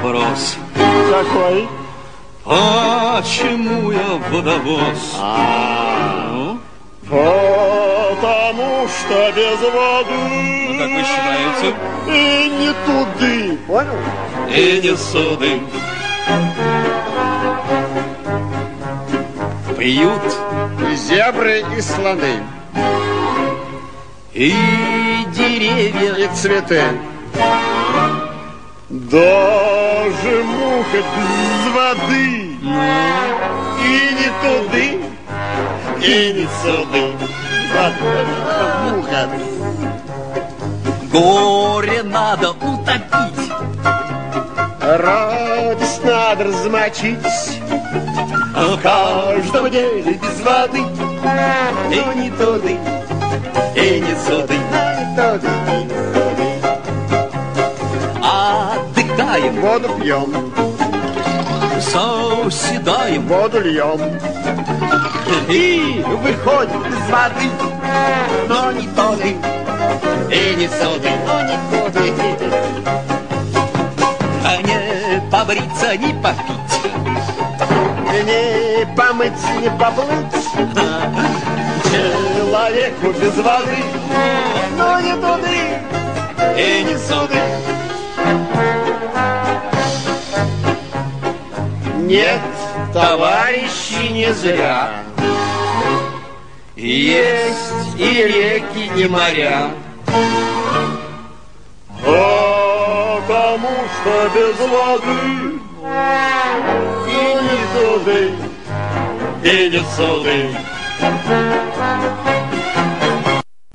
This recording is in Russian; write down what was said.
вопрос. Какой? Почему я водовоз? Ну? Потому что без воды. Ну, как вы считаете? И не туды. Понял? И не суды. Пьют И зебры, и слоны. и деревья, И цветы. Даже муха без воды. И не туды, и не суды. Муха. горе надо утопить, Радость надо размочить. а В каждом деле без воды. и не туды, и не суды. Отдыхаем, Воду пьем, соседаем, воду льем. и выходим из воды, но не туды, и не суды. А не побриться, не попить, Не помыть, не поплыть. Человеку без воды. Но не туды, и не суды. нет, товарищи, не зря. Есть и реки, и моря, Потому что без воды и не туды, и не суды.